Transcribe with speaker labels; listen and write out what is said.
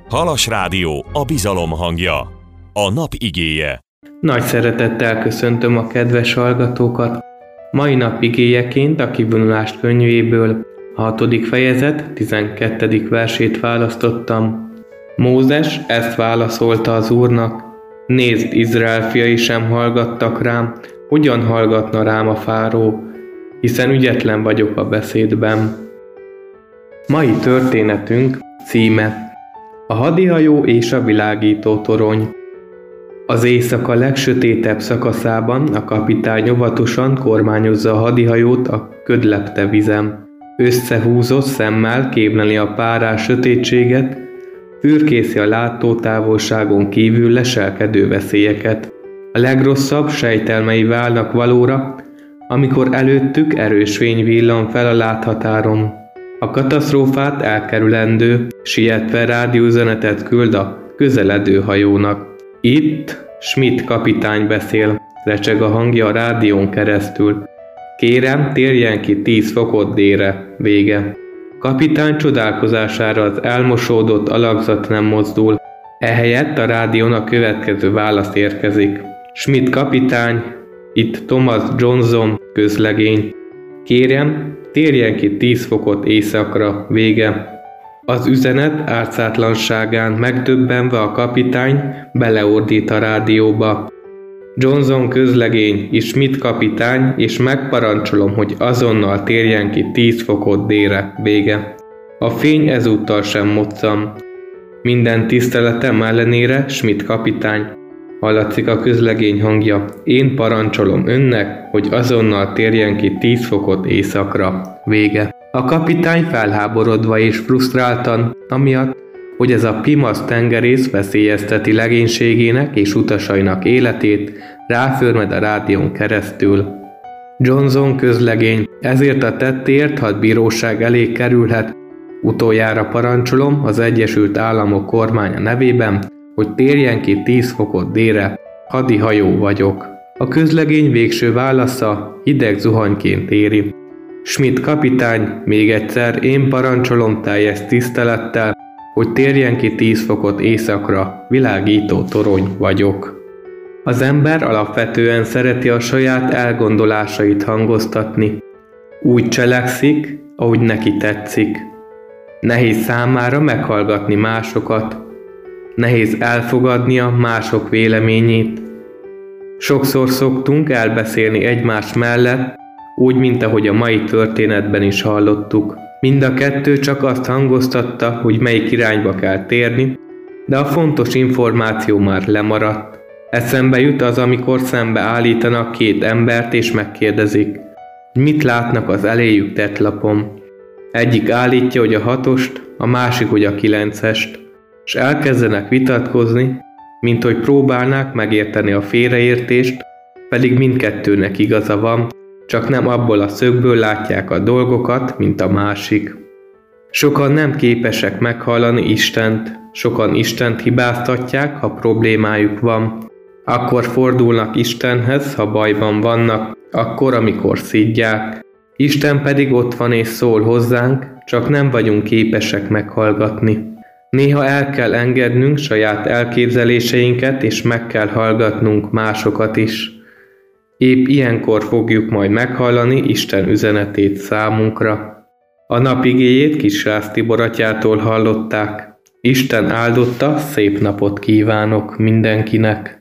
Speaker 1: Halas Rádió, a bizalom hangja. A nap igéje.
Speaker 2: Nagy szeretettel köszöntöm a kedves hallgatókat. Mai nap igéjeként a Kivonulást könyvéből a 6. fejezet 12. versét választottam. Mózes ezt válaszolta az Úrnak: Nézd, Izrael fiai sem hallgattak rám, hogyan hallgatna rám a fáró, hiszen ügyetlen vagyok a beszédben. Mai történetünk címe: A hadihajó és a világító torony. Az éjszaka legsötétebb szakaszában a kapitány óvatosan kormányozza a hadihajót a ködlepte vizen. Összehúzott szemmel kémleli a párás sötétséget, fürkészi a látótávolságon kívül leselkedő veszélyeket. A legrosszabb sejtelmei válnak valóra, amikor előttük erős fény villan fel a láthatáron. A katasztrófát elkerülendő, sietve rádióüzenetet küld a közeledő hajónak. Itt Schmidt kapitány beszél, recseg a hangja a rádión keresztül. Kérem, térjen ki 10 fokot délre, vége. Kapitány csodálkozására az elmosódott alakzat nem mozdul. Ehelyett a rádión a következő válasz érkezik. Schmidt kapitány, itt Thomas Johnson, közlegény. Kérem, térjen ki 10 fokot északra, vége. Az üzenet árcátlanságán megdöbbenve a kapitány beleordít a rádióba. Johnson közlegény és Schmidt kapitány, és megparancsolom, hogy azonnal térjen ki 10 fokot délre, vége. A fény ezúttal sem moccan. Minden tiszteletem ellenére, Schmidt kapitány, hallatszik a közlegény hangja. Én parancsolom önnek, hogy azonnal térjen ki 10 fokot északra, vége. A kapitány felháborodva és frusztráltan, amiatt, hogy ez a pimasz tengerész veszélyezteti legénységének és utasainak életét, ráförmed a rádión keresztül. Johnson közlegény, ezért a tettéért hadbíróság elé kerülhet. Utoljára parancsolom az Egyesült Államok kormánya nevében, hogy térjen ki 10 fokot délre, hadihajó vagyok. A közlegény végső válasza hideg zuhanyként éri. Schmidt kapitány, még egyszer én parancsolom teljes tisztelettel, hogy térjen ki 10 fokot északra, világító torony vagyok. Az ember alapvetően szereti a saját elgondolásait hangoztatni. Úgy cselekszik, ahogy neki tetszik. Nehéz számára meghallgatni másokat. Nehéz elfogadnia mások véleményét. Sokszor szoktunk elbeszélni egymás mellett, úgy, mint ahogy a mai történetben is hallottuk. Mind a kettő csak azt hangoztatta, hogy melyik irányba kell térni, de a fontos információ már lemaradt. Eszembe jut az, amikor szembe állítanak 2 embert és megkérdezik, hogy mit látnak az eléjük tett lapon. Egyik állítja, hogy a 6-ost, a másik, hogy a 9-est, és elkezdenek vitatkozni, mint hogy próbálnák megérteni a félreértést, pedig mindkettőnek igaza van, csak nem abból a szögből látják a dolgokat, mint a másik. Sokan nem képesek meghallani Istent, sokan Istent hibáztatják, ha problémájuk van. Akkor fordulnak Istenhez, ha bajban vannak, akkor, amikor szidják. Isten pedig ott van és szól hozzánk, csak nem vagyunk képesek meghallgatni. Néha el kell engednünk saját elképzeléseinket, és meg kell hallgatnunk másokat is. Épp ilyenkor fogjuk majd meghallani Isten üzenetét számunkra. A nap igéjét Kisrász Tibor atyától hallották. Isten áldotta, szép napot kívánok mindenkinek!